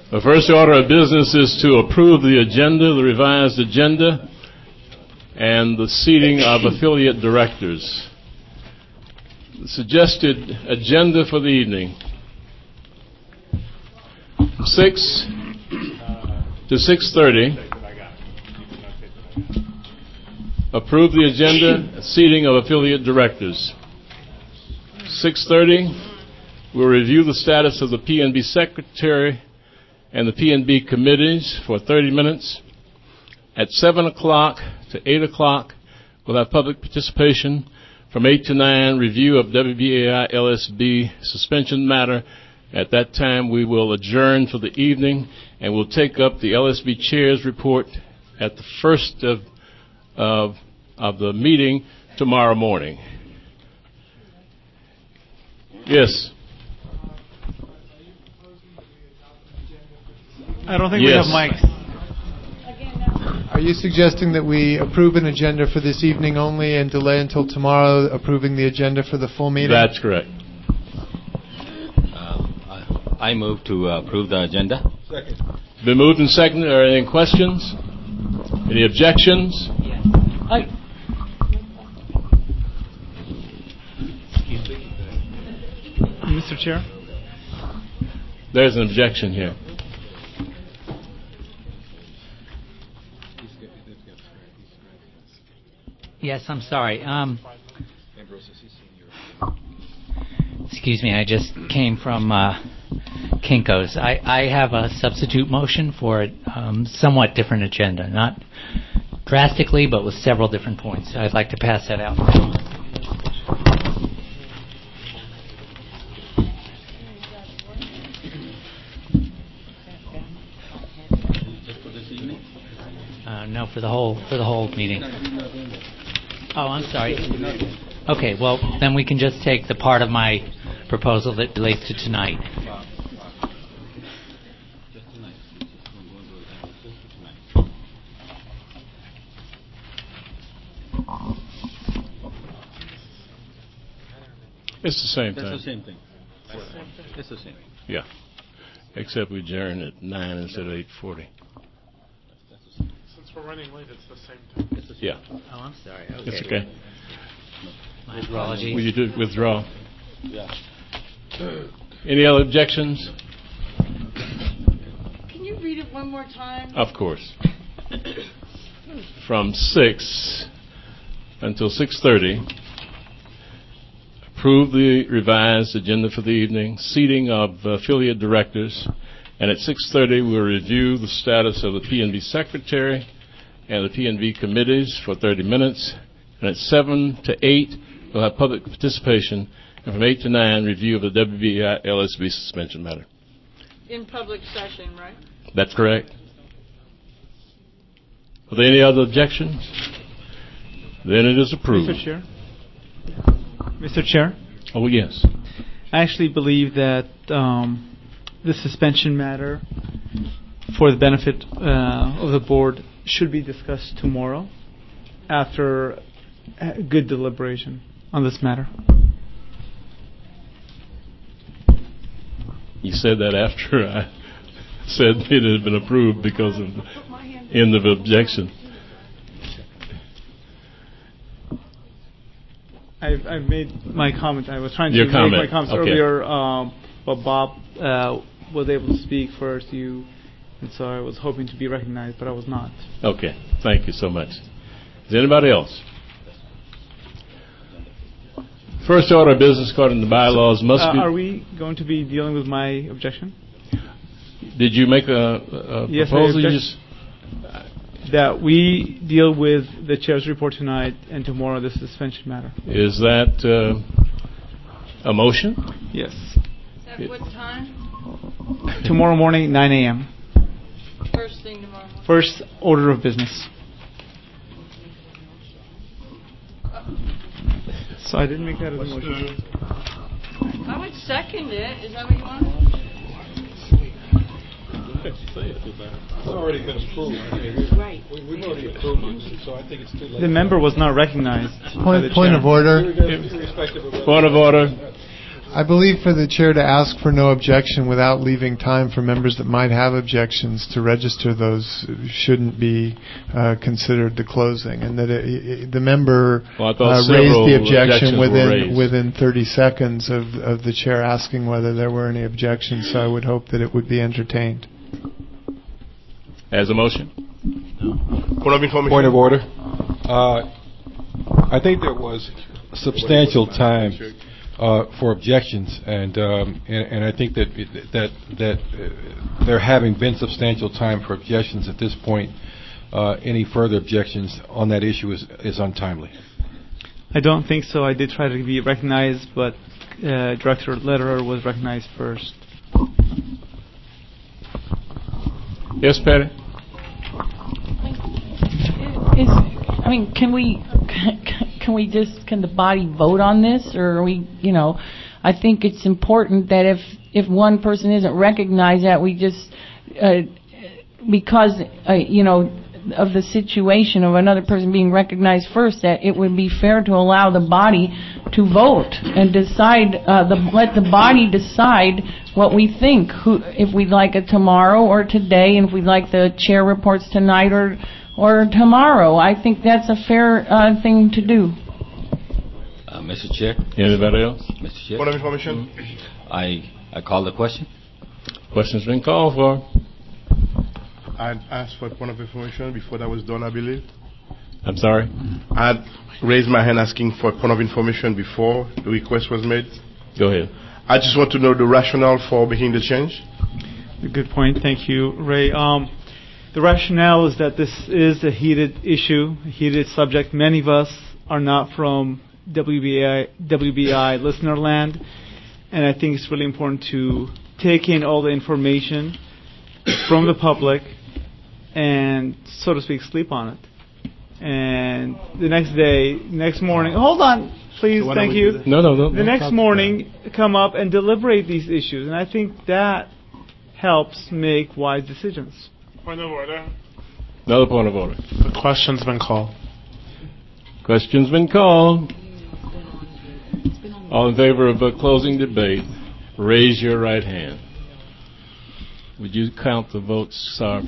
The first order of business is to approve the agenda, the revised agenda, and the seating of affiliate directors. The suggested agenda for the evening, from 6 to 6:30. Approve the agenda, seating of affiliate directors. 6:30, we'll review the status of the PNB secretary and the PNB committees for 30 minutes. At 7 o'clock to 8 o'clock, we'll have public participation. From 8 to 9, review of WBAI LSB suspension matter. At that time, we will adjourn for the evening, and we'll take up the LSB chair's report at the first of the meeting tomorrow morning. Yes. I don't think we have mics. Are you suggesting that we approve an agenda for this evening only and delay until tomorrow approving the agenda for the full meeting? That's correct. I move to approve the agenda. Second. Been moved and seconded. Are there any questions? Any objections? Yes. Hi. Mr. Chair? There's an objection here. Yes, I'm sorry. Excuse me, I just came from Kinko's. I have a substitute motion for a somewhat different agenda. Not drastically, but with several different points. I'd like to pass that out. No, for the whole meeting. Oh, I'm sorry. Okay, well, then we can just take the part of my proposal that relates to tonight. It's the same thing. That's the same thing. It's the same. Yeah. Except we adjourn at 9 instead of 8:40. Since we're running late, it's the same time. Yeah. Oh, I'm sorry. Okay. It's okay. My apologies. Will you do withdraw? Yeah. Any other objections? Can you read it one more time? Of course. From 6 until 6:30, approve the revised agenda for the evening, seating of affiliate directors, and at 6:30 we'll review the status of the PNB secretary and the PNB committees for 30 minutes, and at 7 to 8 we'll have public participation, and from 8 to 9 review of the WBI LSB suspension matter. In public session, right? That's correct. Are there any other objections? Then it is approved. Mr. Chair? Mr. Chair? Oh, yes. I actually believe that the suspension matter, for the benefit of the board, should be discussed tomorrow after good deliberation on this matter. You said that after I said it had been approved because of the end of objection. I've made my comment. I was trying to Your make comment. my comments Okay. earlier, but Bob was able to speak first, and so I was hoping to be recognized, but I was not. Okay. Thank you so much. Is there anybody else? First order of business according to the bylaws must be... Are we going to be dealing with my objection? Did you make a Yes, proposal? I You object just... that we deal with the chair's report tonight and tomorrow the suspension matter. Is that a motion? Yes. At what time? Tomorrow morning, 9 a.m. First thing tomorrow morning. First order of business. So I didn't make that as a motion. I would second it. Is that what you want? It's already been approved. Right. We've already approved it, so I think it's too late. The member was not recognized. Point of order. Irrespective of Point of order. I believe for the chair to ask for no objection without leaving time for members that might have objections to register those shouldn't be considered the closing, and that the member raised the objection within 30 seconds of the chair asking whether there were any objections, so I would hope that it would be entertained. As a motion? Point of order. I think there was substantial time for objections, and I think that there having been substantial time for objections at this point, any further objections on that issue is untimely. I don't think so. I did try to be recognized, but Director Lederer was recognized first. Yes, Patty? Can the body vote on this, or are we, I think it's important that if one person isn't recognized, that we just, because, of the situation of another person being recognized first, that it would be fair to allow the body to vote and decide, let the body decide what we think, if we'd like it tomorrow or today, and if we'd like the chair reports tonight or tomorrow. I think that's a fair thing to do. Mr. Chair. Anybody else? Mr. Chair. Point of information. I call the question. Question's been called for. I asked for a point of information before that was done, I believe. I'm sorry? I raised my hand asking for a point of information before the request was made. Go ahead. I just want to know the rationale for making the change. Good point. Thank you, Ray. The rationale is that this is a heated issue, a heated subject. Many of us are not from WBI listener land, and I think it's really important to take in all the information from the public and, so to speak, sleep on it. And the next morning, hold on, please, So thank you. No. The next morning, come up and deliberate these issues, and I think that helps make wise decisions. Point of order. Another point of order. The question's been called. Question's been called. All in favor of closing debate, raise your right hand. Would you count the votes, Sarv?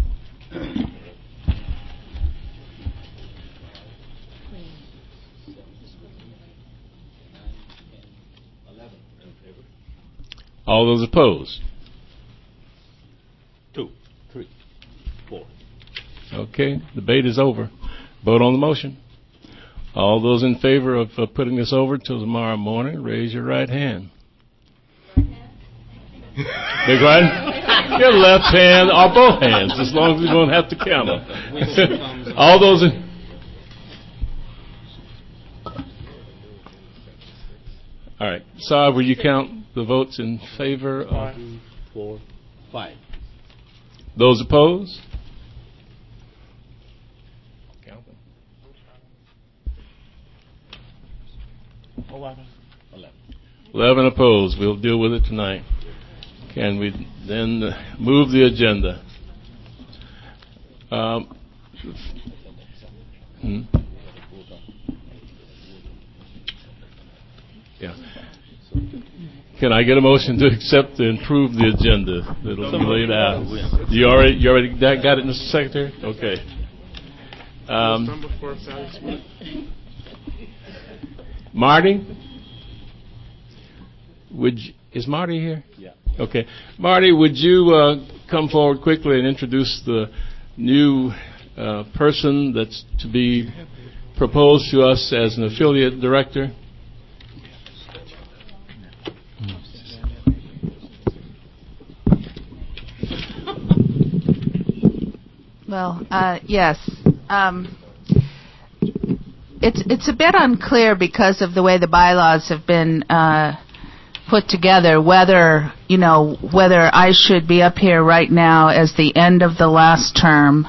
All those opposed? 2, 3, 4. Okay, debate is over. Vote on the motion. All those in favor of putting this over till tomorrow morning, raise your right hand. Big one? Your left hand or both hands, as long as we don't have to count them. All those in... All right. Saab, will you count the votes in favor of... 2, 4, 5. Those opposed? Count them. 11 opposed. We'll deal with it tonight. Can we then move the agenda? Yeah. Can I get a motion to accept and approve the agenda that'll be laid out? You already got it, Mr. Secretary? Okay. Marty? Is Marty here? Yeah. Okay. Marty, would you come forward quickly and introduce the new person that's to be proposed to us as an affiliate director? Well, yes. It's a bit unclear because of the way the bylaws have been put together whether I should be up here right now as the end of the last term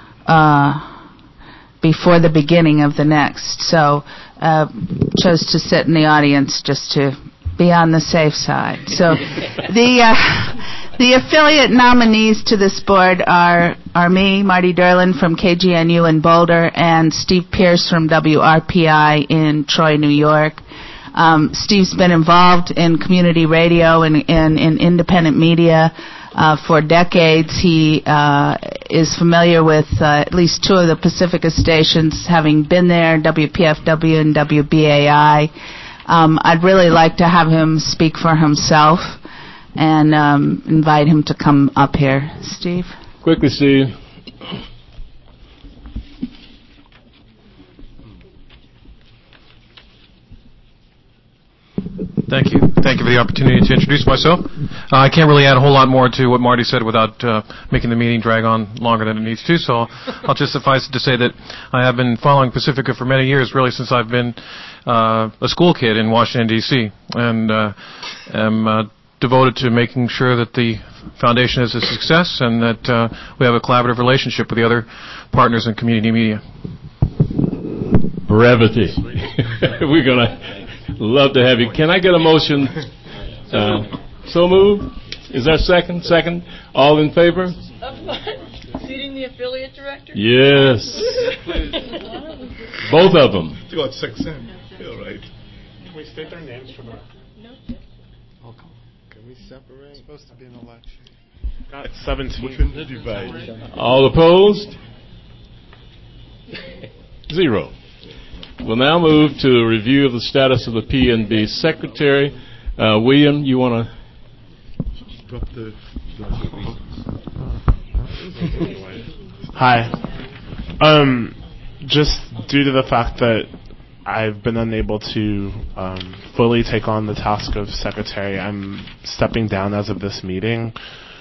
before the beginning of the next. So chose to sit in the audience just to be on the safe side. So the affiliate nominees to this board are me, Marty Derlin from KGNU in Boulder, and Steve Pierce from WRPI in Troy, New York. Steve's been involved in community radio and in independent media for decades. He is familiar with at least two of the Pacifica stations, having been there, WPFW and WBAI. I'd really like to have him speak for himself and invite him to come up here. Steve? Quickly, Steve. Thank you. Thank you for the opportunity to introduce myself. I can't really add a whole lot more to what Marty said without making the meeting drag on longer than it needs to, so I'll just suffice it to say that I have been following Pacifica for many years, really since I've been a school kid in Washington, D.C., and am devoted to making sure that the foundation is a success and that we have a collaborative relationship with the other partners in community media. Brevity. We're going to love to have you. Can I get a motion? So moved. Is there a second? Second. All in favor? Of what? Seating the affiliate director? Yes. Both of them. You got 6 in. All right. Can we state their names for the... No. Can we separate? It's supposed to be an election. Got 17. All opposed? 0. We'll now move to a review of the status of the PNB Secretary. William, you want to... Drop the... Hi. Just due to the fact that I've been unable to fully take on the task of Secretary, I'm stepping down as of this meeting.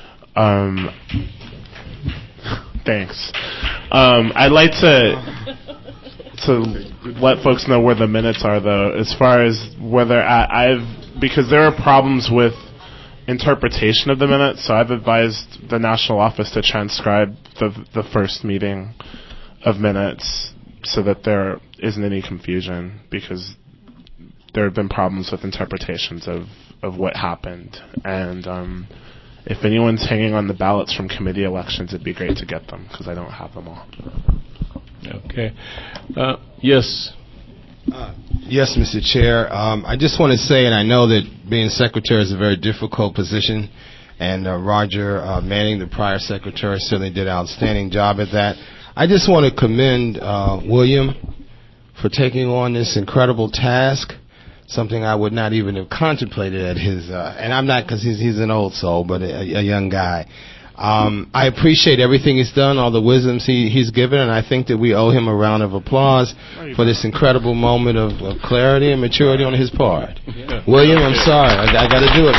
Thanks. I'd like to let folks know where the minutes are, though, as far as whether because there are problems with interpretation of the minutes, so I've advised the National Office to transcribe the first meeting of minutes so that there isn't any confusion, because there have been problems with interpretations of what happened. And if anyone's hanging on the ballots from committee elections, it'd be great to get them, because I don't have them all. Okay. Yes. Yes, Mr. Chair. I just want to say, and I know that being secretary is a very difficult position, and Roger Manning, the prior secretary, certainly did an outstanding job at that. I just want to commend William for taking on this incredible task, something I would not even have contemplated at his, and I'm not, because he's an old soul, but a young guy. I appreciate everything he's done, all the wisdoms he's given, and I think that we owe him a round of applause for this incredible moment of clarity and maturity on his part. Yeah. William, I'm sorry. I got to do it,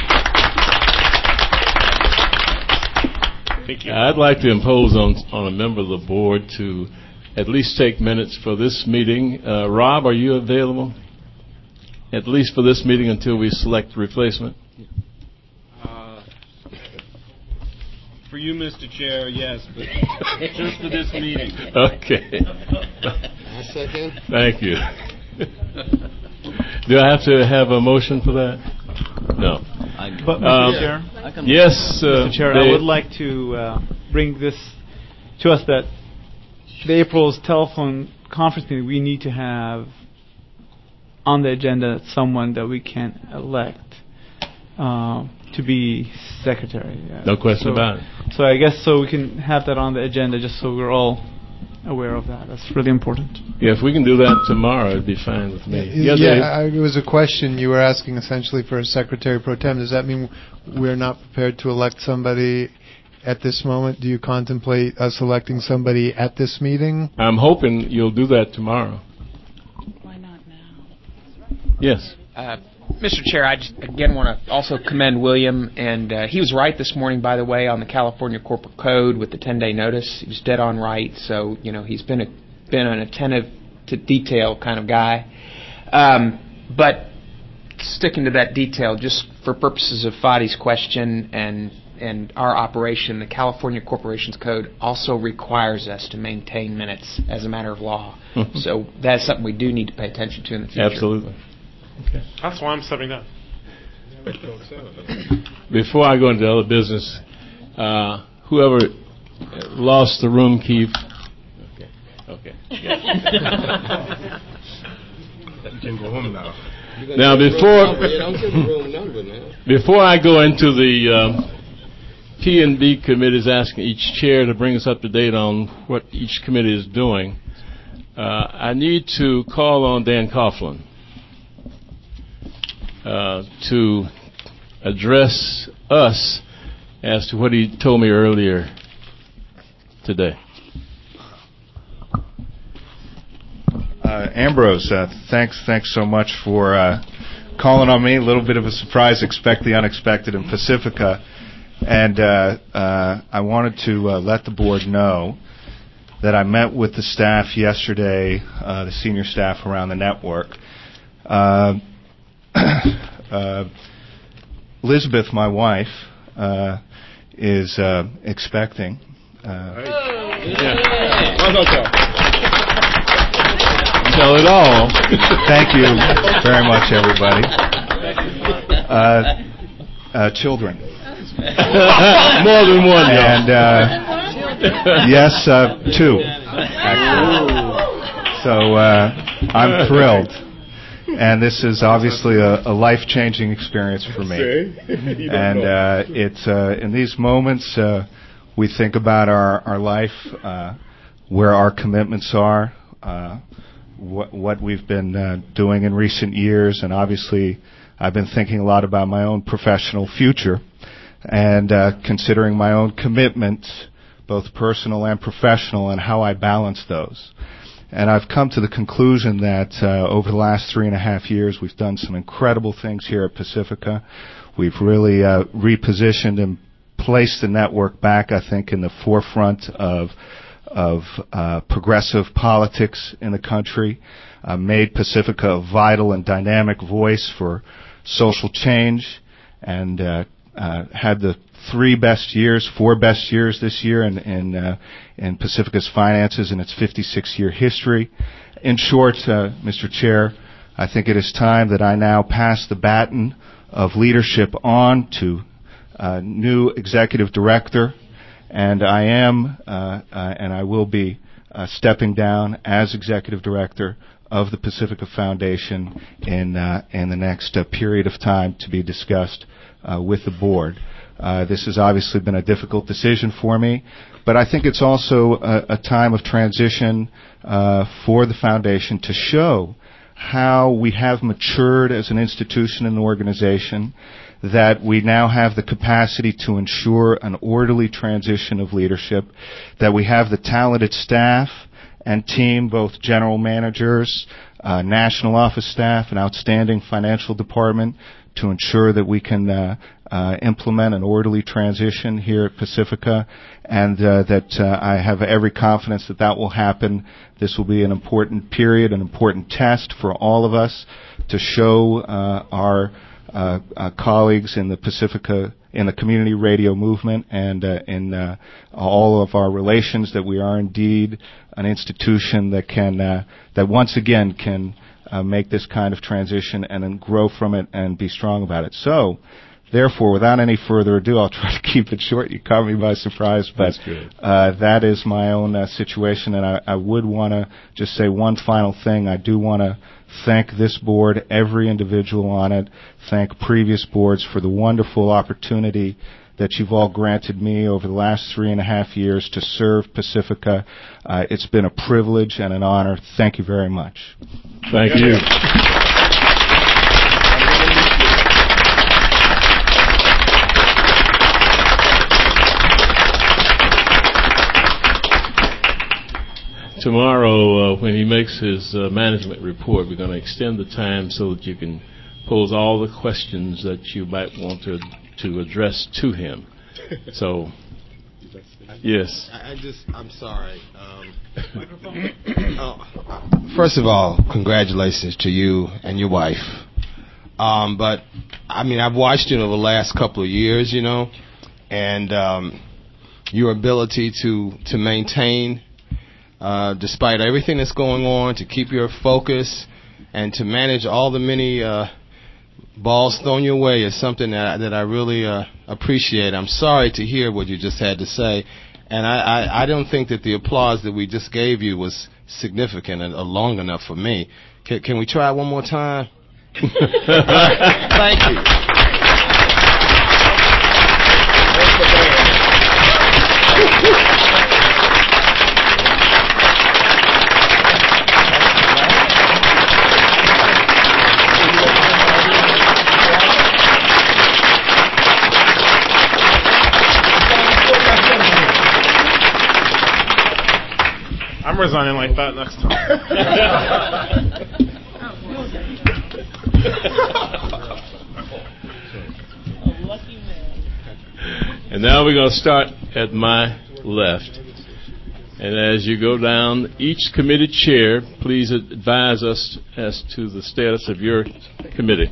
man. Thank you. I'd like to impose on a member of the board to at least take minutes for this meeting. Rob, are you available? At least for this meeting until we select replacement? For you, Mr. Chair, yes, but just for this meeting. Okay. A second. Thank you. Do I have to have a motion for that? No. But, Mr. Chair? Yes, Mr. Chair, I would like to bring this to us that the April's telephone conference meeting, we need to have on the agenda someone that we can elect to be secretary. No question about it. So I guess so we can have that on the agenda just so we're all aware of that. That's really important. Yeah, if we can do that tomorrow, it'd be fine with me. It was a question you were asking essentially for a secretary pro tem. Does that mean we're not prepared to elect somebody at this moment? Do you contemplate us electing somebody at this meeting? I'm hoping you'll do that tomorrow. Why not now? Yes. Mr. Chair, I just again want to also commend William, and he was right this morning, by the way, on the California Corporate Code with the 10-day notice. He was dead on right, so he's been an attentive to detail kind of guy. But sticking to that detail, just for purposes of Fadi's question and our operation, the California Corporations Code also requires us to maintain minutes as a matter of law. So that's something we do need to pay attention to in the future. Absolutely. Okay. That's why I'm stepping down. Before I go into other business, whoever lost the room key. Okay. You can go home now. Now, before I go into the P&B committees, asking each chair to bring us up to date on what each committee is doing, I need to call on Dan Coughlin to address us as to what he told me earlier today. Ambrose, thanks so much for calling on me. A little bit of a surprise. Expect the unexpected in Pacifica. And I wanted to let the board know that I met with the staff yesterday, the senior staff around the network. Elizabeth, my wife, is expecting. Tell it all. Thank you very much, everybody. Children. More than one, and yes, two, actually. So I'm thrilled, and this is obviously a life-changing experience for me. And it's in these moments we think about our life, where our commitments are, what we've been doing in recent years, and obviously I've been thinking a lot about my own professional future and considering my own commitments, both personal and professional, and how I balance those. And I've come to the conclusion that over the last 3.5 years, we've done some incredible things here at Pacifica. We've really repositioned and placed the network back, I think, in the forefront of progressive politics in the country, made Pacifica a vital and dynamic voice for social change, and had the 4 best years this year in Pacifica's finances in its 56-year history. In short, Mr. Chair, I think it is time that I now pass the baton of leadership on to new executive director, and I am and I will be stepping down as executive director of the Pacifica Foundation in the next period of time to be discussed with the board. This has obviously been a difficult decision for me, but I think it's also a time of transition for the foundation to show how we have matured as an institution and organization, that we now have the capacity to ensure an orderly transition of leadership, that we have the talented staff and team, both general managers, national office staff, and outstanding financial department, to ensure that we can implement an orderly transition here at Pacifica, and that I have every confidence that that will happen. This will be an important period, an important test for all of us to show our colleagues in the Pacifica, in the community radio movement, and in all of our relations, that we are indeed an institution that can, that once again can make this kind of transition and then grow from it and be strong about it. So, therefore, without any further ado, I'll try to keep it short. You caught me by surprise, but that is my own situation, and I would want to just say one final thing. I do want to thank this board, every individual on it, thank previous boards for the wonderful opportunity that you've all granted me over the last 3.5 years to serve Pacifica. It's been a privilege and an honor. Thank you very much. Thank you. Tomorrow, when he makes his management report, we're going to extend the time so that you can pose all the questions that you might want to address to him. So, yes. I'm sorry. First of all, congratulations to you and your wife. But, I mean, I've watched you over the last couple of years, and your ability to maintain, despite everything that's going on, to keep your focus and to manage all the many balls thrown your way is something that I really appreciate. I'm sorry to hear what you just had to say, and I don't think that the applause that we just gave you was significant and long enough for me. Can we try it one more time? Thank you. I'm resigning like that next time. And now we're going to start at my left. And as you go down, each committee chair, please advise us as to the status of your committee.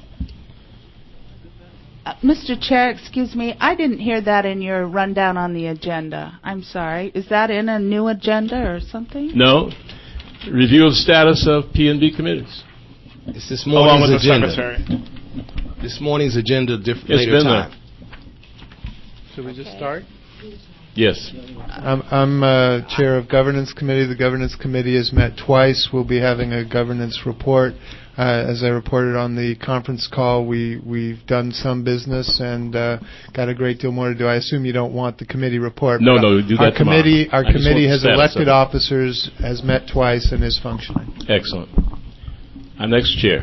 Mr. Chair, excuse me, I didn't hear that in your rundown on the agenda. I'm sorry. Is that in a new agenda or something? No. Review of status of P&B committees. It's this morning's Along with agenda. the secretary. This morning's agenda, It's later been time. Should we just start? Yes. I'm chair of Governance Committee. The Governance Committee has met twice. We'll be having a governance report. As I reported on the conference call, we've done some business and got a great deal more to do. I assume you don't want the committee report. No, we do that tomorrow. Our I just committee want has the status elected of it. officers, has met twice, and is functioning. Excellent. Our next chair.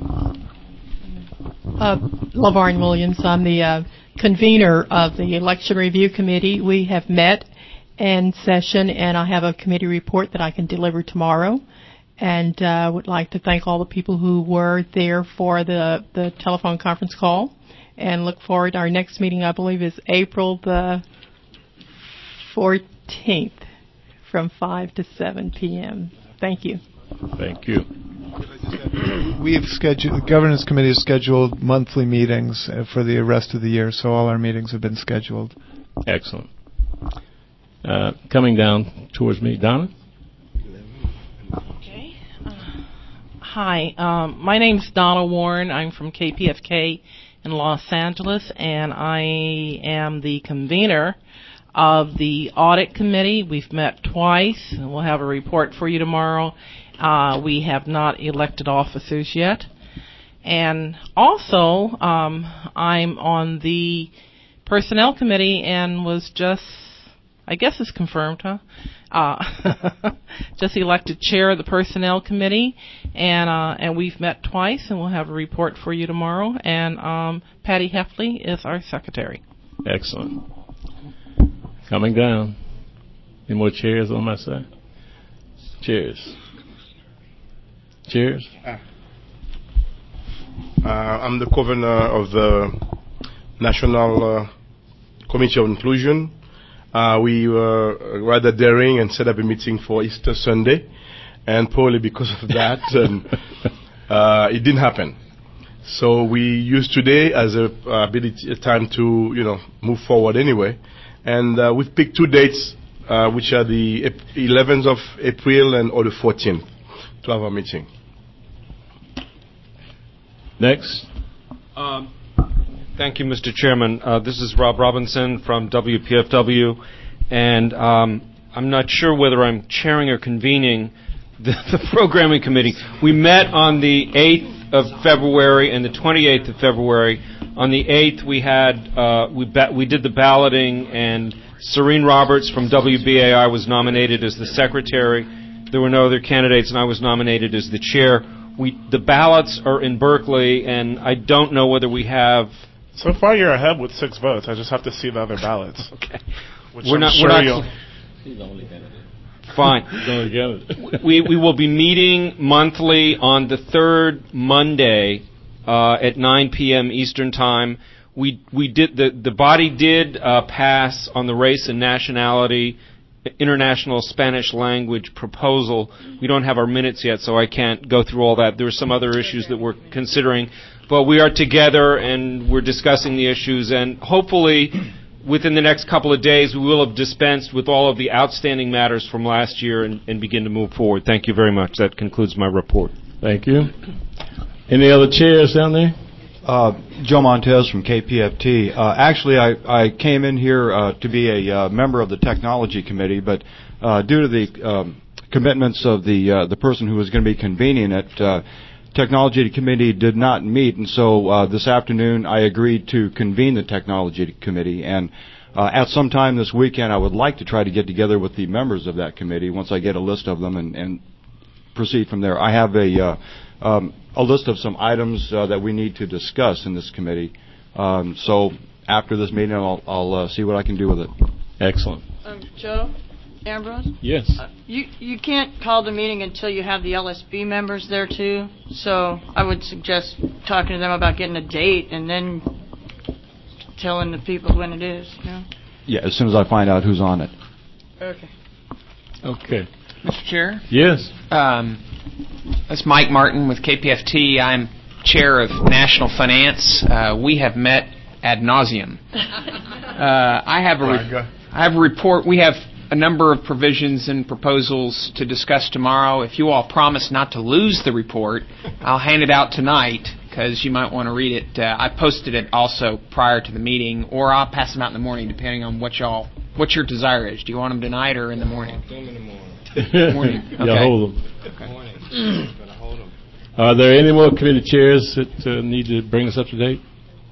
LaVarn Williams. I'm the convener of the Election Review Committee. We have met in session, and I have a committee report that I can deliver tomorrow. And would like to thank all the people who were there for the telephone conference call, and look forward. Our next meeting, I believe, is April the 14th from 5 to 7 p.m. Thank you. Thank you. The Governance Committee has scheduled monthly meetings for the rest of the year, so all our meetings have been scheduled. Excellent. Coming down towards me, Donna? Hi, my name's Donna Warren. I'm from KPFK in Los Angeles, and I am the convener of the Audit Committee. We've met twice, and we'll have a report for you tomorrow. We have not elected officers yet. And also, I'm on the Personnel Committee and was just, I guess it's confirmed, huh? Just elected chair of the Personnel Committee, and we've met twice, and we'll have a report for you tomorrow. And Patty Heffley is our secretary. Excellent. Coming down. Any more chairs on my side? Chairs. Chairs. I'm the governor of the National Committee of Inclusion. We were rather daring and set up a meeting for Easter Sunday, and probably because of that, it didn't happen. So we used today as a time to move forward anyway, and we've picked two dates, which are the 11th of April or the 14th, to have our meeting. Next. Thank you, Mr. Chairman. This is Rob Robinson from WPFW, and I'm not sure whether I'm chairing or convening the programming committee. We met on the 8th of February and the 28th of February. On the 8th, we did the balloting, and Serene Roberts from WBAI was nominated as the secretary. There were no other candidates, and I was nominated as the chair. The ballots are in Berkeley, and I don't know whether we have. So far, you're ahead with 6 votes. I just have to see the other ballots. Okay. We're not. He's the only candidate. Fine. We will be meeting monthly on the third Monday at 9 p.m. Eastern Time. The body did pass on the race and nationality international Spanish language proposal. We don't have our minutes yet, so I can't go through all that. There are some other issues that we're considering, but we are together and we're discussing the issues, and hopefully within the next couple of days we will have dispensed with all of the outstanding matters from last year and begin to move forward. Thank you very much. That concludes my report. Thank you. Any other chairs down there? Joe Montez from KPFT. Actually, I came in here to be a member of the Technology Committee, but due to the commitments of the person who was going to be convening it, Technology Committee did not meet, and so this afternoon I agreed to convene the Technology Committee. And at some time this weekend, I would like to try to get together with the members of that committee once I get a list of them and proceed from there. I have a list of some items that we need to discuss in this committee. So after this meeting, I'll see what I can do with it. Excellent. Joe? Ambrose? Yes. You can't call the meeting until you have the LSB members there too. So I would suggest talking to them about getting a date and then telling the people when it is. You know? Yeah, as soon as I find out who's on it. Okay. Okay. Mr. Chair? Yes. That's Mike Martin with KPFT. I'm chair of National Finance. We have met ad nauseum. I have a report. We have a number of provisions and proposals to discuss tomorrow. If you all promise not to lose the report, I'll hand it out tonight because you might want to read it. I posted it also prior to the meeting, or I'll pass them out in the morning depending on what your desire is. Do you want them tonight or in the morning? In the morning. Morning. Okay. Yeah, hold them. Okay. Morning. Hold them. Are there any more committee chairs that need to bring us up to date?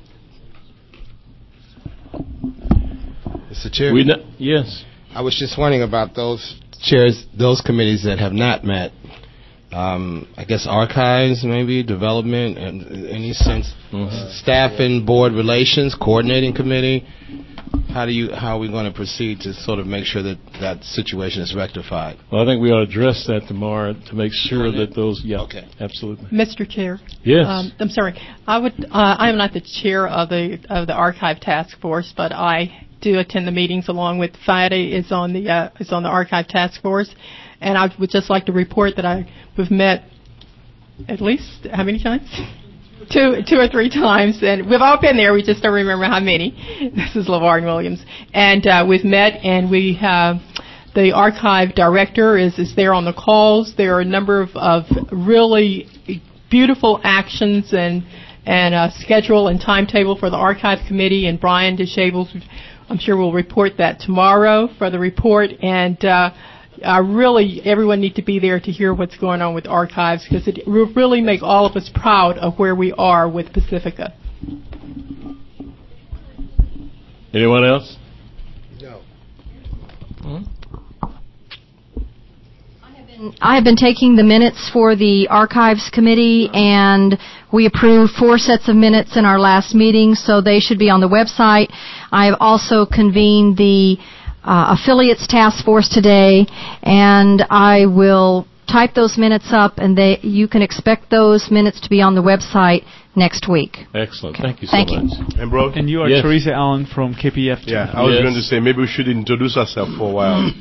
Mr. Chair? Yes. I was just wondering about those chairs, those committees that have not met. I guess archives, maybe, development, and any sense, staff and board relations, coordinating committee. How are we going to proceed to sort of make sure that situation is rectified? Well, I think we ought to address that tomorrow to make sure that those. Yeah. Okay. Absolutely. Mr. Chair. Yes. I'm sorry. I am not the chair of the archive task force, but I do attend the meetings along with Friday is on the archive task force, and I would just like to report that we've met at least how many times? Two or three times, and we've all been there. We just don't remember how many. This is LeVar Williams, and we've met, and we have the archive director is there on the calls. There are a number of really beautiful actions and a schedule and timetable for the archive committee. And Brian DeShables, I'm sure will report that tomorrow for the report. And really, everyone needs to be there to hear what's going on with archives because it will really make all of us proud of where we are with Pacifica. Anyone else? No. I have been taking the minutes for the Archives Committee, and we approved 4 sets of minutes in our last meeting, so they should be on the website. I have also convened the Affiliates Task Force today, and I will type those minutes up, and you can expect those minutes to be on the website next week. Excellent. Okay. Thank you so much. Ambrose? And you are Yes. Teresa Allen from KPFT. Yeah, I was going to say maybe we should introduce ourselves for a while.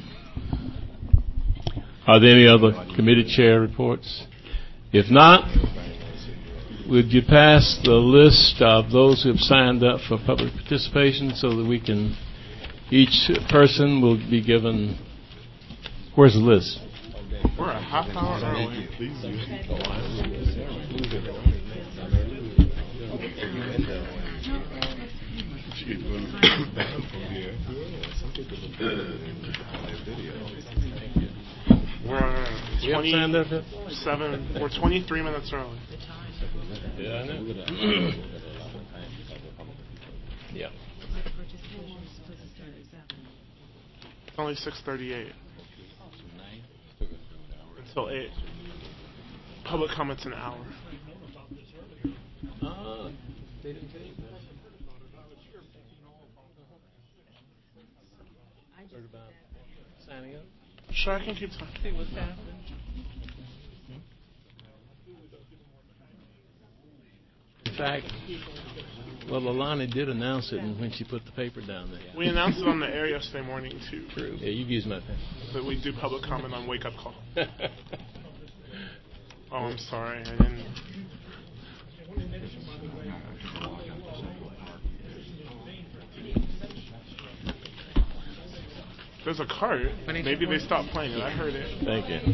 Are there any other committee chair reports? If not, would you pass the list of those who have signed up for public participation so that we can, each person will be given, where's the list? We're a half hour early. We're 23 minutes early. Yeah, I know. Yeah. It's only 6:38. Until 8. Public comments an hour. They didn't tell you that. Heard about signing up? Sure, I can keep talking. See what's happening. In fact, well, Alani did announce it when she put the paper down there. We announced it on the air yesterday morning, too. True. Yeah, you've used my pen. That we do public comment on Wake Up Call. Oh, I'm sorry. I didn't. There's a cart. Maybe they stopped playing it. I heard it. Thank you.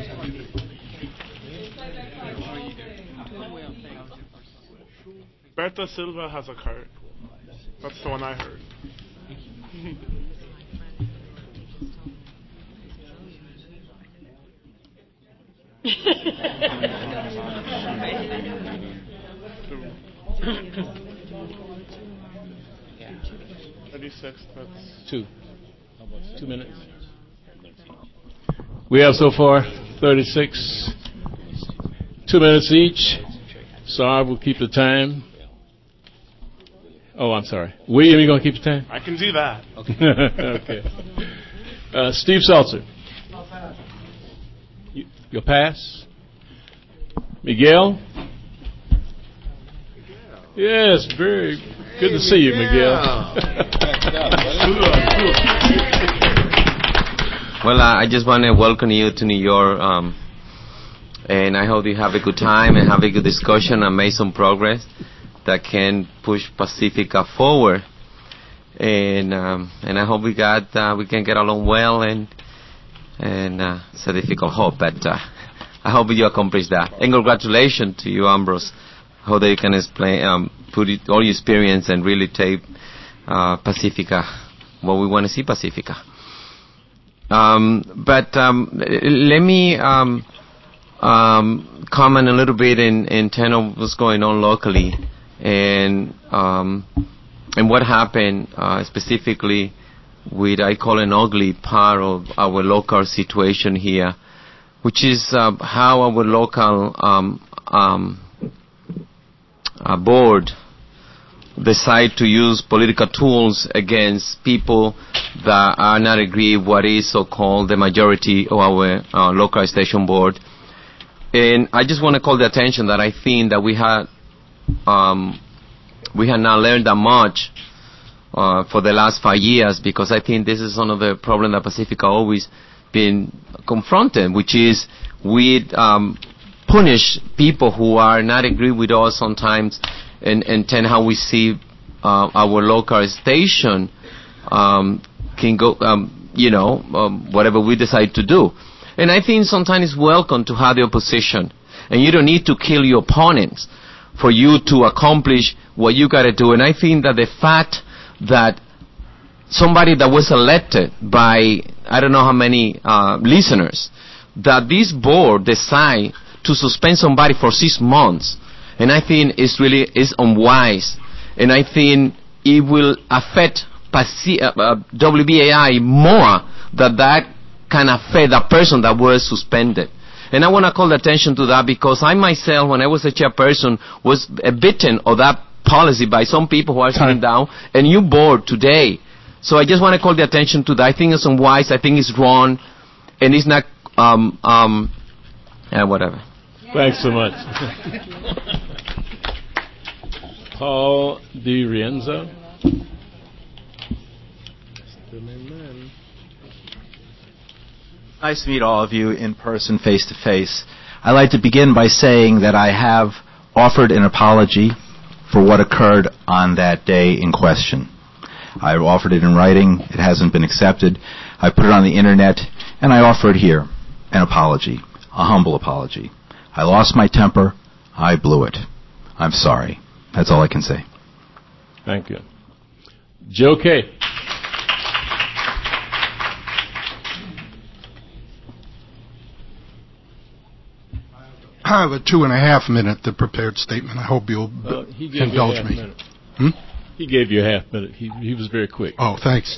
Berta Silva has a cart. That's the one I heard. 36. That's 2 minutes. We have so far 36. 2 minutes each. Saab will keep the time. Oh, I'm sorry. William, you going to keep the time? I can do that. Okay. Steve Seltzer. You'll pass? Miguel? Yes, very good to see you, Miguel. Well, I just want to welcome you to New York, and I hope you have a good time and have a good discussion and make some progress that can push Pacifica forward. And I hope we can get along well, and it's a difficult hope, but I hope you accomplish that. And congratulations to you, Ambrose. How that you can explain, put it, all your experience and really take Pacifica, what we want to see Pacifica. But let me comment a little bit in terms of what's going on locally and what happened specifically with, I call an ugly part of our local situation here, which is how our local board decide to use political tools against people that are not agree what is so-called the majority of our local station board. And I just want to call the attention that I think that we have not learned that much for the last 5 years, because I think this is one of the problems that Pacifica always been confronted, which is we punish people who are not agree with us sometimes, and tend how we see our local station can go, whatever we decide to do. And I think sometimes it's welcome to have the opposition, and you don't need to kill your opponents for you to accomplish what you got to do. And I think that the fact that somebody that was elected by I don't know how many listeners, that this board decide to suspend somebody for 6 months, and I think it's unwise, and I think it will affect WBAI more than that can affect the person that was suspended. And I want to call attention to that, because I myself, when I was a chairperson, was bitten of that policy by some people who are sitting down, and you board today. So I just want to call the attention to that. I think it's unwise, I think it's wrong, and it's not, whatever. Thanks so much. Paul DiRienzo. Nice to meet all of you in person, face to face. I'd like to begin by saying that I have offered an apology for what occurred on that day in question. I offered it in writing. It hasn't been accepted. I put it on the internet, and I offered here an apology, a humble apology. I lost my temper. I blew it. I'm sorry. That's all I can say. Thank you. Joe Kay. I have a 2.5 minute prepared statement. I hope you'll indulge me. He gave you a half minute. He was very quick. Oh, thanks.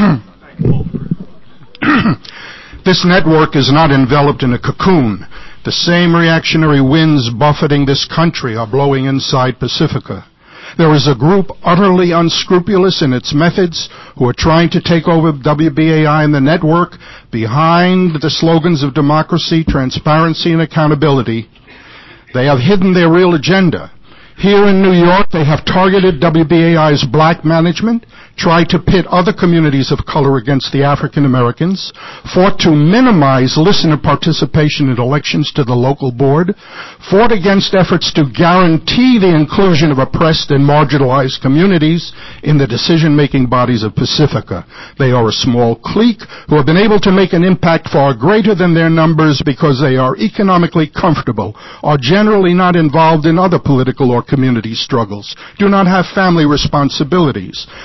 This network is not enveloped in a cocoon. The same reactionary winds buffeting this country are blowing inside Pacifica. There is a group utterly unscrupulous in its methods who are trying to take over WBAI and the network behind the slogans of democracy, transparency, and accountability. They have hidden their real agenda. Here in New York, they have targeted WBAI's black management, tried to pit other communities of color against the African Americans, fought to minimize listener participation in elections to the local board, fought against efforts to guarantee the inclusion of oppressed and marginalized communities in the decision-making bodies of Pacifica. They are a small clique who have been able to make an impact far greater than their numbers because they are economically comfortable, are generally not involved in other political or community struggles, do not have family responsibilities. They have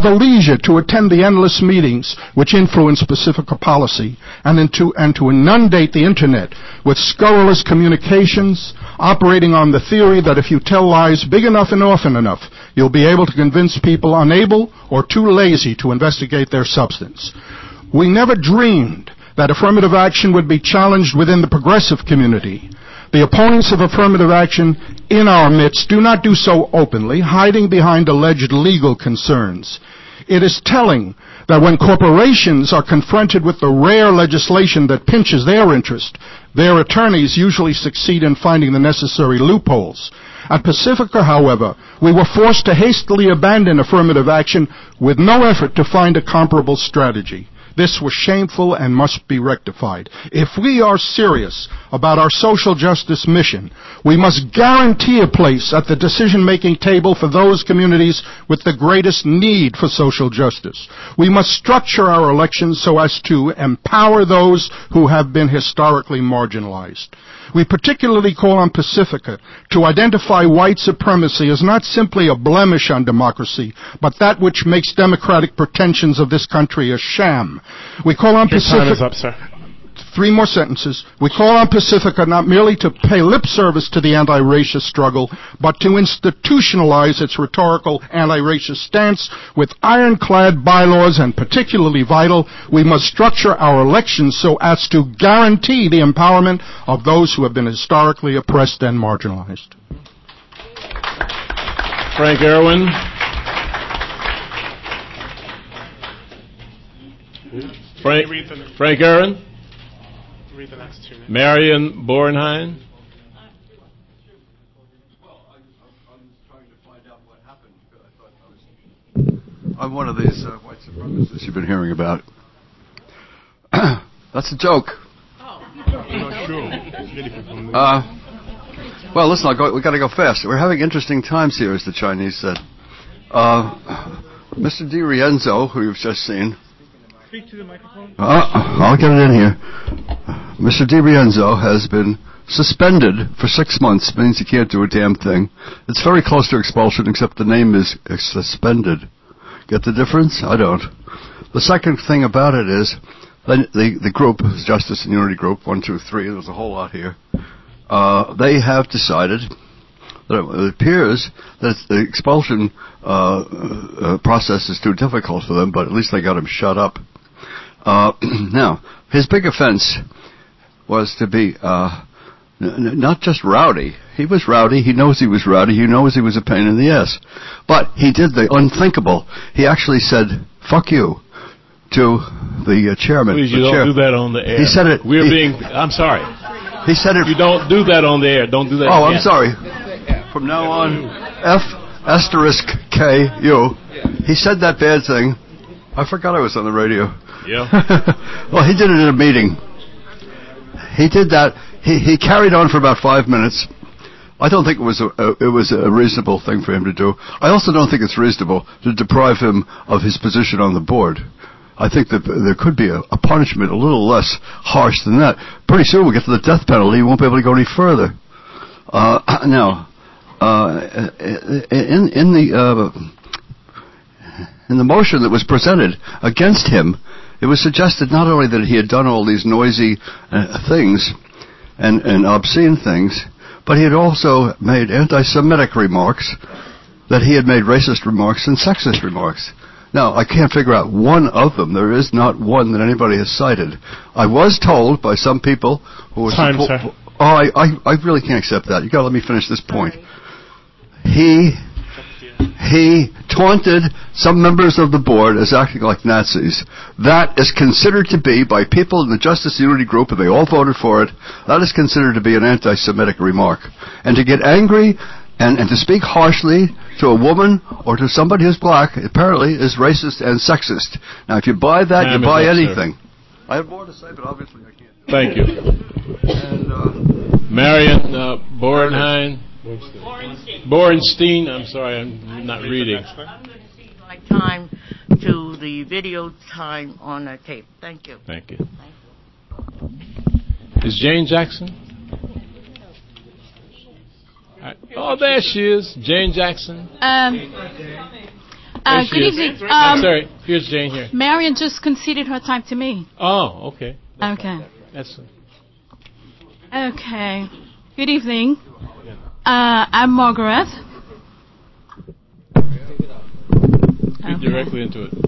the leisure to attend the endless meetings which influence Pacifica policy, and to inundate the Internet with scurrilous communications operating on the theory that if you tell lies big enough and often enough, you'll be able to convince people unable or too lazy to investigate their substance. We never dreamed that affirmative action would be challenged within the progressive community. The opponents of affirmative action in our midst do not do so openly, hiding behind alleged legal concerns. It is telling that when corporations are confronted with the rare legislation that pinches their interest, their attorneys usually succeed in finding the necessary loopholes. At Pacifica, however, we were forced to hastily abandon affirmative action with no effort to find a comparable strategy. This was shameful and must be rectified. If we are serious about our social justice mission, we must guarantee a place at the decision-making table for those communities with the greatest need for social justice. We must structure our elections so as to empower those who have been historically marginalized. We particularly call on Pacifica to identify white supremacy as not simply a blemish on democracy, but that which makes democratic pretensions of this country a sham. We call on Pacifica... Your time is up, sir. 3 more sentences. We call on Pacifica not merely to pay lip service to the anti-racist struggle, but to institutionalize its rhetorical anti-racist stance with ironclad bylaws, and particularly vital, we must structure our elections so as to guarantee the empowerment of those who have been historically oppressed and marginalized. Frank Erwin. Frank Erwin. Read the next 2 minutes. Marion Bornheim. I'm one of these white supremacists you've been hearing about. That's a joke. Well, listen, we've got to go fast. We're having interesting times here, as the Chinese said. Mr. Di Rienzo, who you've just seen. Speak to the microphone. I'll get it in here. Mr. Di Rienzo has been suspended for 6 months. Means he can't do a damn thing. It's very close to expulsion, except the name is suspended. Get the difference? I don't. The second thing about it is the group, Justice and Unity Group, 1, 2, 3. There's a whole lot here. They have decided that it appears that the expulsion process is too difficult for them, but at least they got him shut up. Now, his big offense was to be not just rowdy. He was rowdy. He knows he was rowdy. He knows he was a pain in the ass. But he did the unthinkable. He actually said, "Fuck you," to the chairman. Please, you don't do that on the air. He said it. I'm sorry. He said it. You don't do that on the air. Don't do that. Oh, I'm sorry. From now on, F*KU. He said that bad thing. I forgot I was on the radio. Yeah. Well, he did it in a meeting. He did that. He carried on for about 5 minutes. I don't think it was a reasonable thing for him to do. I also don't think it's reasonable to deprive him of his position on the board. I think that there could be a punishment a little less harsh than that. Pretty soon we'll get to the death penalty. He won't be able to go any further. Now, in the motion that was presented against him, it was suggested not only that he had done all these noisy things and obscene things, but he had also made anti-Semitic remarks, that he had made racist remarks and sexist remarks. Now, I can't figure out one of them. There is not one that anybody has cited. I was told by some people who were... Sir. Oh, I really can't accept that. You've got to let me finish this point. He taunted some members of the board as acting like Nazis. That is considered to be, by people in the Justice Unity Group, and they all voted for it, that is considered to be an anti-Semitic remark. And to get angry and to speak harshly to a woman or to somebody who's black, apparently, is racist and sexist. Now, if you buy that, you buy anything. I have more to say, but obviously I can't. Thank you. And, Marion Bornheim. Borenstein. I'm sorry, I'm not reading. I'm going to cede my time to the video time on the tape. Thank you. Thank you. Is Jane Jackson? Oh, there she is, Jane Jackson. There she Good is. evening. I'm sorry. Here's Jane here. Marion just conceded her time to me. Oh, okay. Okay. That's Okay. Good evening. I'm Margaret. Speak directly into it.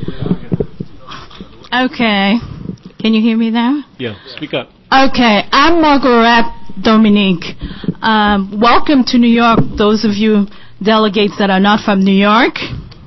Okay. Can you hear me now? Yeah, speak up. Okay. I'm Margaret Dominique. Welcome to New York, those of you delegates that are not from New York.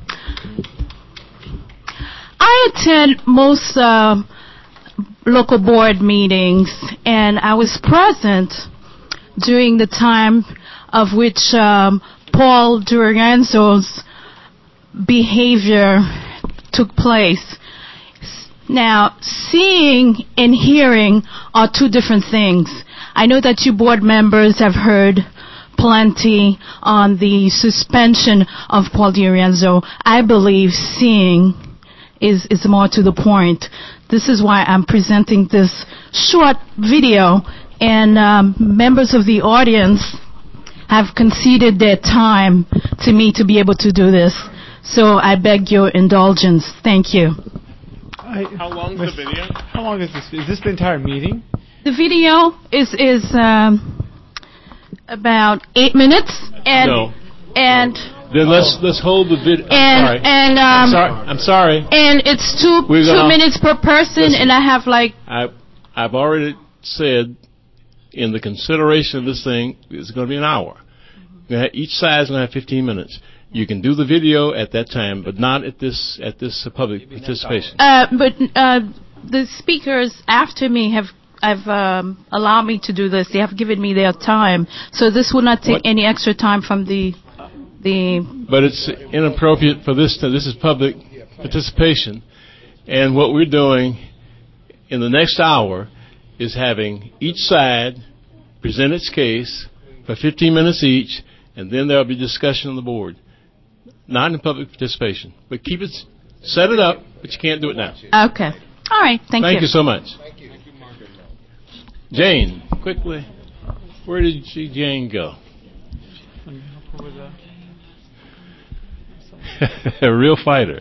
I attend most local board meetings, and I was present during the time of which Paul Durienzo's behavior took place. Now, seeing and hearing are two different things. I know that you board members have heard plenty on the suspension of Paul Durienzo. I believe seeing is more to the point. This is why I'm presenting this short video, and members of the audience have conceded their time to me to be able to do this. So I beg your indulgence. Thank you. How long is the video? How long is this? Is this the entire meeting? The video is about 8 minutes, and No. and Then let's hold the video. I'm sorry. And it's two minutes per person, Listen. and I have like I've already said in the consideration of this thing, it's going to be an hour. Each side is going to have 15 minutes. You can do the video at that time, but not at this public participation. but the speakers after me have allowed me to do this. They have given me their time, so this will not take any extra time from the. But it's inappropriate for this. This is public participation, and what we're doing in the next hour is having each side present its case for 15 minutes each, and then there'll be discussion on the board. Not in public participation, but set it up, but you can't do it now. Okay. All right. Thank you. Thank you so much. Jane, quickly, where did Jane go? A real fighter.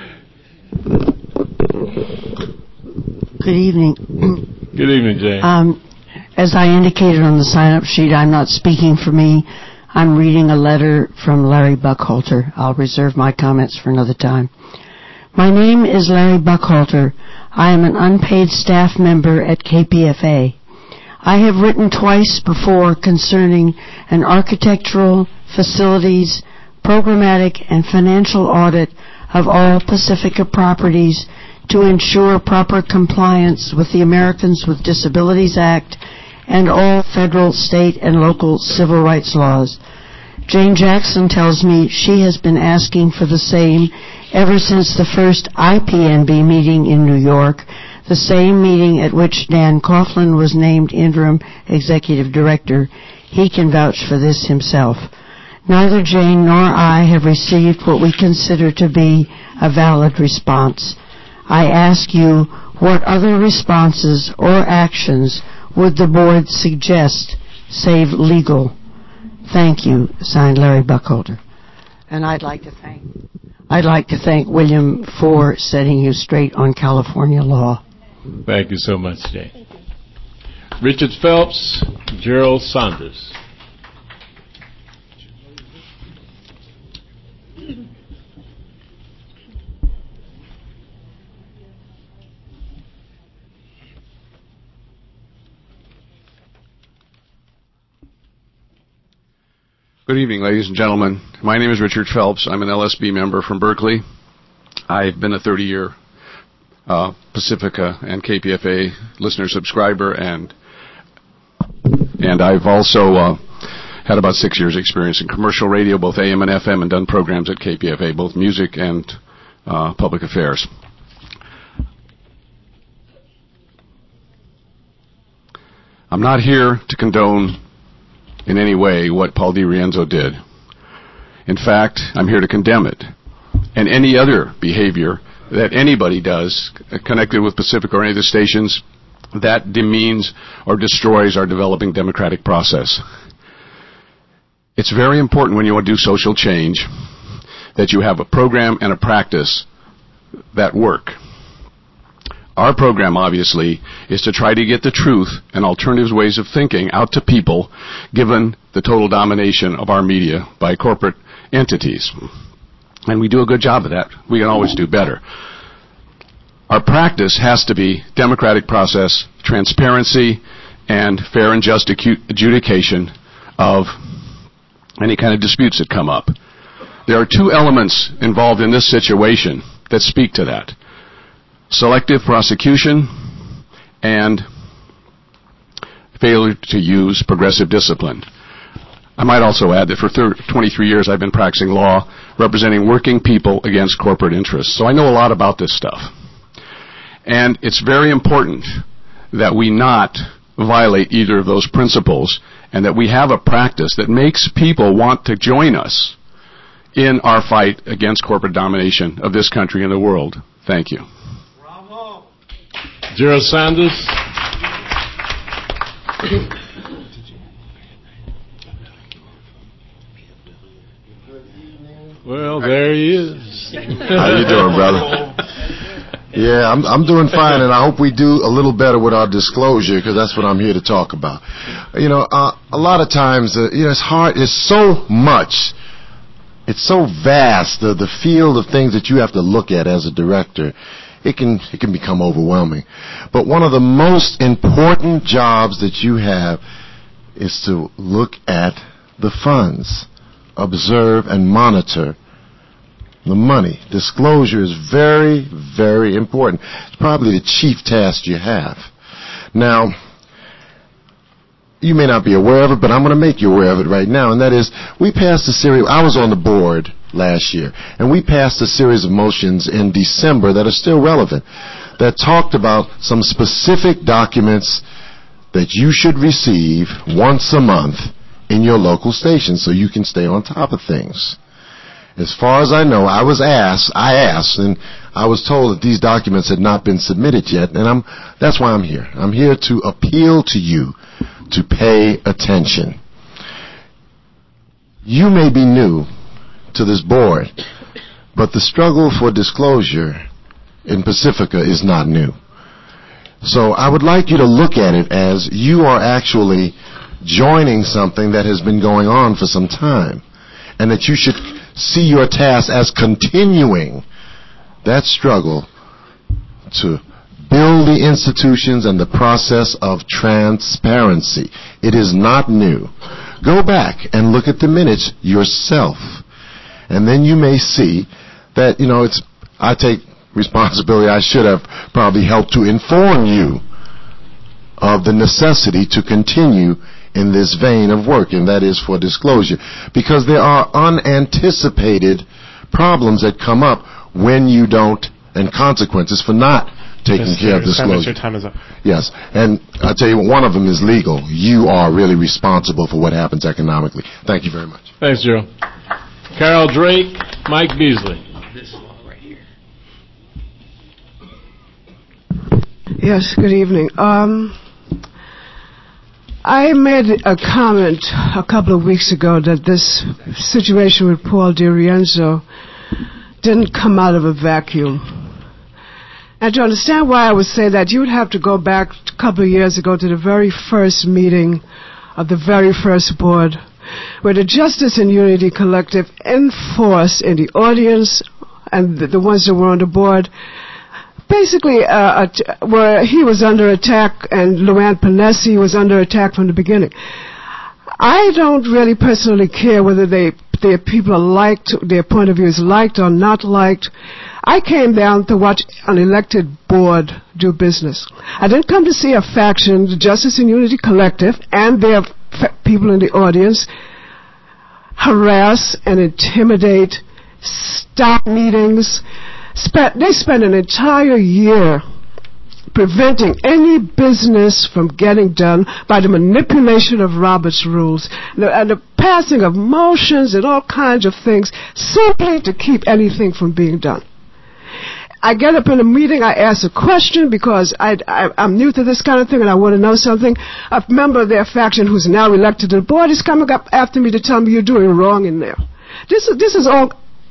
Good evening. Good evening, Jane. As I indicated on the sign-up sheet, I'm not speaking for me. I'm reading a letter from Larry Buckhalter. I'll reserve my comments for another time. My name is Larry Buckhalter. I am an unpaid staff member at KPFA. I have written twice before concerning an architectural, facilities, programmatic, and financial audit of all Pacifica properties to ensure proper compliance with the Americans with Disabilities Act and all federal, state, and local civil rights laws. Jane Jackson tells me she has been asking for the same ever since the first IPNB meeting in New York, the same meeting at which Dan Coughlin was named interim executive director. He can vouch for this himself. Neither Jane nor I have received what we consider to be a valid response. I ask you, what other responses or actions would the board suggest, save legal? Thank you, signed Larry Buckholder. And I'd like to thank William for setting you straight on California law. Thank you so much, Jane. Richard Phelps, Gerald Saunders. Good evening, ladies and gentlemen. My name is Richard Phelps. I'm an LSB member from Berkeley. I've been a 30-year Pacifica and KPFA listener subscriber, and I've also had about 6 years experience in commercial radio, both AM and FM, and done programs at KPFA, both music and public affairs. I'm not here to condone in any way what Paul DiRienzo did. In fact, I'm here to condemn it and any other behavior that anybody does connected with Pacifica or any of the stations that demeans or destroys our developing democratic process. It's very important when you want to do social change that you have a program and a practice that work. Our program, obviously, is to try to get the truth and alternative ways of thinking out to people, given the total domination of our media by corporate entities. And we do a good job of that. We can always do better. Our practice has to be democratic process, transparency, and fair and just adjudication of any kind of disputes that come up. There are two elements involved in this situation that speak to that: selective prosecution and failure to use progressive discipline. I might also add that for 23 years I've been practicing law representing working people against corporate interests. So I know a lot about this stuff. And it's very important that we not violate either of those principles, and that we have a practice that makes people want to join us in our fight against corporate domination of this country and the world. Thank you. Bravo. Gerald Sanders. Well, there he is. How you doing, brother? Yeah, I'm doing fine, and I hope we do a little better with our disclosure, because that's what I'm here to talk about. You know, a lot of times, it's hard. It's so much. It's so vast, the field of things that you have to look at as a director. It can become overwhelming. But one of the most important jobs that you have is to look at the funds, observe and monitor the money. Disclosure is very, very important. It's probably the chief task you have. Now, you may not be aware of it, but I'm going to make you aware of it right now, and that is, we passed a series, I was on the board last year, and we passed a series of motions in December that are still relevant, that talked about some specific documents that you should receive once a month in your local station so you can stay on top of things. As far as I know, I asked, and I was told that these documents had not been submitted yet, and that's why I'm here. I'm here to appeal to you to pay attention. You may be new to this board, but the struggle for disclosure in Pacifica is not new. So I would like you to look at it as you are actually joining something that has been going on for some time, and that you should see your task as continuing that struggle to build the institutions and the process of transparency. It is not new. Go back and look at the minutes yourself, and then you may see that, I take responsibility. I should have probably helped to inform you of the necessity to continue in this vein of work, and that is for disclosure, because there are unanticipated problems that come up when you don't, and consequences for not taking care of disclosure. Your time is up. Yes, and I tell you what, one of them is legal. You are really responsible for what happens economically. Thank you very much. Thanks, Joe. Carol Drake, Mike Beasley. This law right here. Yes, good evening. I made a comment a couple of weeks ago that this situation with Paul DiRienzo didn't come out of a vacuum. And to understand why I would say that, you would have to go back a couple of years ago to the very first meeting of the very first board, where the Justice and Unity Collective enforced in the audience and the ones that were on the board, basically, where he was under attack and Luann Panesi was under attack from the beginning. I don't really personally care whether their people are liked, their point of view is liked or not liked. I came down to watch an elected board do business. I didn't come to see a faction, the Justice and Unity Collective, and their people in the audience harass and intimidate, stop meetings. They spent an entire year preventing any business from getting done by the manipulation of Robert's rules and the passing of motions and all kinds of things simply to keep anything from being done. I get up in a meeting, I ask a question because I'm new to this kind of thing and I want to know something. A member of their faction who's now elected to the board is coming up after me to tell me you're doing wrong in there. This is all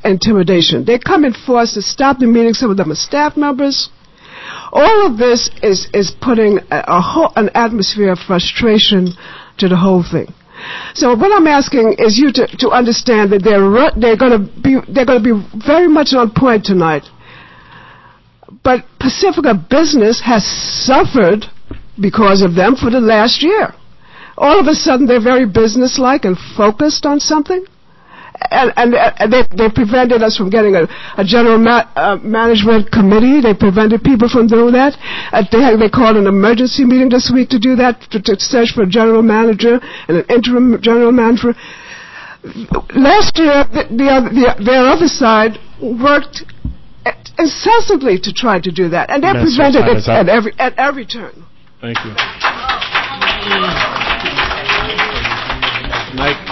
intimidation. They come in force to stop the meeting. Some of them are staff members. All of this is putting an atmosphere of frustration to the whole thing. So what I'm asking is you to understand that they're going to be very much on point tonight. But Pacifica Business has suffered because of them for the last year. All of a sudden, they're very businesslike and focused on something. And they prevented us from getting a general management committee. They prevented people from doing that. They called an emergency meeting this week to do that, to search for a general manager and an interim general manager. Last year, their other side worked incessantly to try to do that, and they're prevented it at every turn. Thank you. Mike.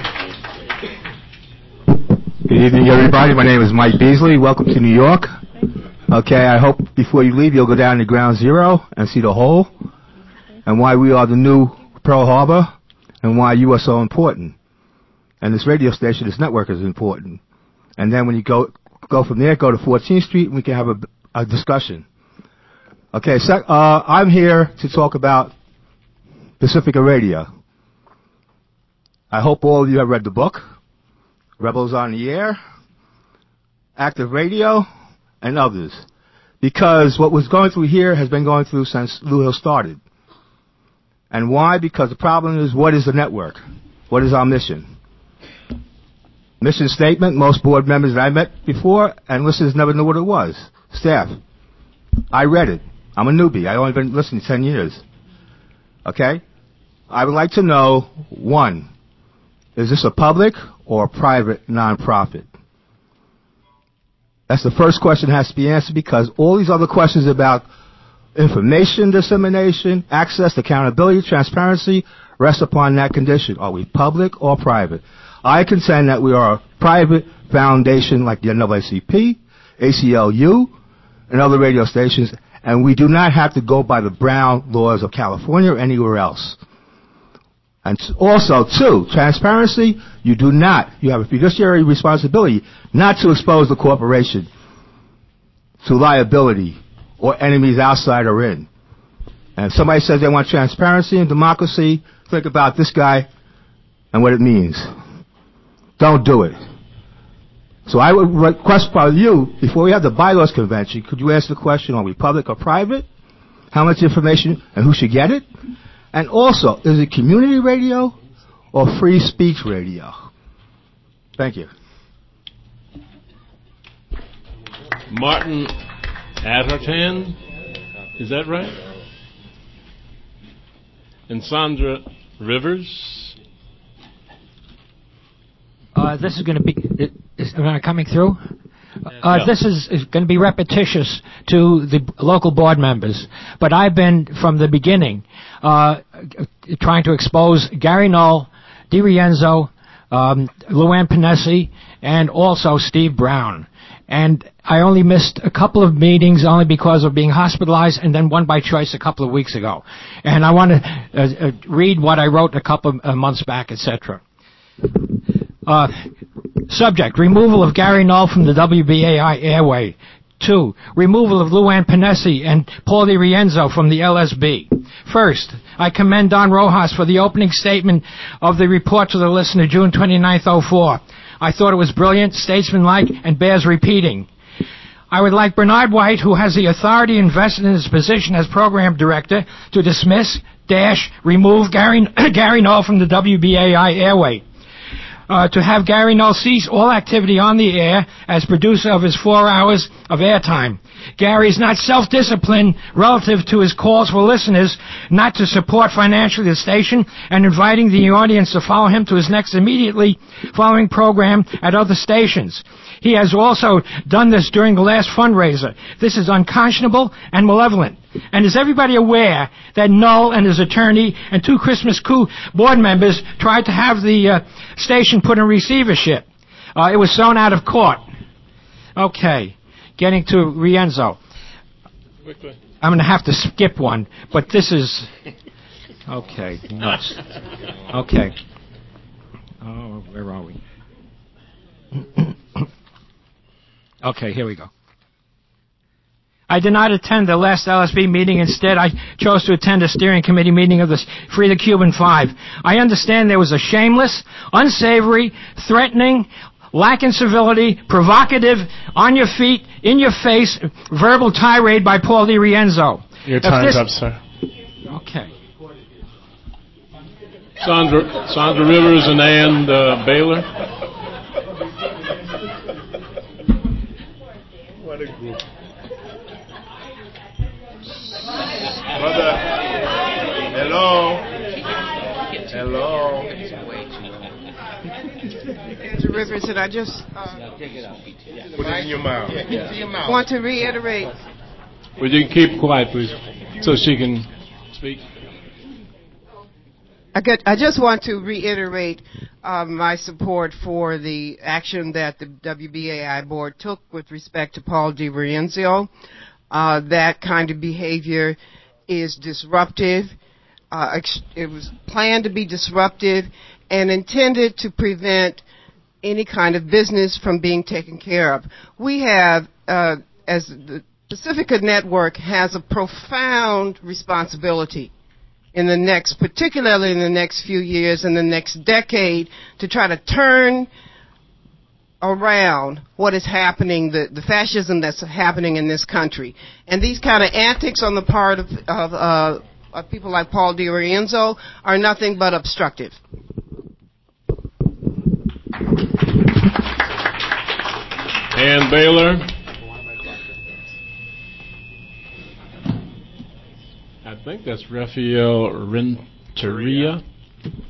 Good evening, everybody. My name is Mike Beasley. Welcome to New York. Okay, I hope before you leave, you'll go down to Ground Zero and see the hole, and why we are the new Pearl Harbor, and why you are so important. And this radio station, this network is important. And then when you go from there, go to 14th Street, and we can have a discussion. Okay, so I'm here to talk about Pacifica Radio. I hope all of you have read the book, Rebels on the Air, Active Radio, and others. Because what was going through here has been going through since Blue Hill started. And why? Because the problem is, what is the network? What is our mission? Mission statement, most board members that I met before and listeners never knew what it was. Staff. I read it. I'm a newbie. I've only been listening 10 years. Okay? I would like to know, one, is this a public or a private nonprofit? That's the first question that has to be answered, because all these other questions about information dissemination, access, accountability, transparency rest upon that condition. Are we public or private? I contend that we are a private foundation like the NAACP, ACLU, and other radio stations, and we do not have to go by the Brown laws of California or anywhere else. And also, two, transparency, you have a fiduciary responsibility not to expose the corporation to liability or enemies outside or in. And if somebody says they want transparency and democracy, think about this guy and what it means. Don't do it. So I would request from you, before we have the bylaws convention, could you ask the question, are we public or private? How much information and who should get it? And also, is it community radio or free speech radio? Thank you. Martin Adhertan, is that right? And Sandra Rivers. This is going to be. Am I coming through? This is going to be repetitious to the local board members, but I've been from the beginning trying to expose Gary Null, DiRienzo, Luann Panesi, and also Steve Brown. And I only missed a couple of meetings only because of being hospitalized, and then one by choice a couple of weeks ago. And I want to read what I wrote a couple of months back, etc. Subject, removal of Gary Null from the WBAI airway. 2, removal of Luann Panesi and Paul DiRienzo from the LSB. First, I commend Don Rojas for the opening statement of the report to the listener June 29th, 04. I thought it was brilliant, statesmanlike, and bears repeating. I would like Bernard White, who has the authority invested in his position as program director, to dismiss, remove Gary Null from the WBAI airway. To have Gary Null cease all activity on the air as producer of his 4 hours of airtime. Gary is not self-disciplined relative to his calls for listeners not to support financially the station and inviting the audience to follow him to his next immediately following program at other stations. He has also done this during the last fundraiser. This is unconscionable and malevolent. And is everybody aware that Null and his attorney and 2 Christmas Coup board members tried to have the station put in receivership? It was thrown out of court. Okay, getting to Rienzo. Quickly. I'm going to have to skip one, but this is... Okay, nuts. Okay. Oh, where are we? Okay, here we go. I did not attend the last LSB meeting. Instead, I chose to attend a steering committee meeting of the Free the Cuban Five. I understand there was a shameless, unsavory, threatening, lacking civility, provocative, on your feet, in your face, verbal tirade by Paul DiRienzo. Your time's up, sir. Okay. Sandra Rivers and Ann Baylor. What a group. Brother. Hello. Sandra Rivers, and I just put it in your mouth. Want to reiterate. Would you keep quiet, please, so she can speak? I just want to reiterate my support for the action that the WBAI board took with respect to Paul DiRienzo. That kind of behavior is disruptive. It was planned to be disruptive and intended to prevent any kind of business from being taken care of. We have, as the Pacifica Network has a profound responsibility particularly in the next few years, in the next decade, to try to turn around what is happening, the fascism that's happening in this country. And these kind of antics on the part of people like Paul DiRienzo are nothing but obstructive. Ann Baylor. I think that's Rafael Renteria.